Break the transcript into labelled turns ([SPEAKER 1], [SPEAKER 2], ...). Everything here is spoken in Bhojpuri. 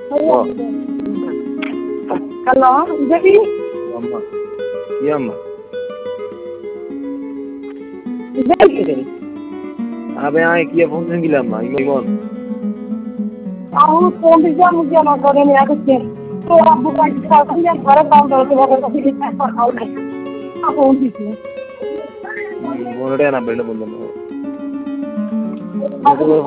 [SPEAKER 1] హలో ఇదేంటి
[SPEAKER 2] అమ్మా ఏమ్మా
[SPEAKER 1] ఇదేంటి
[SPEAKER 2] అబ్బాయి किया फोन नहीं किया अम्मा इमोन
[SPEAKER 1] ଆଉ ଫୋନ୍ ମୁଝे न करे नहीं आके तो अब बुकाई का समझ घर काम करते वगैरह तो फिर पर खाओ नहीं आ फोन दीजिए
[SPEAKER 2] मोनडे ना बेंड बंद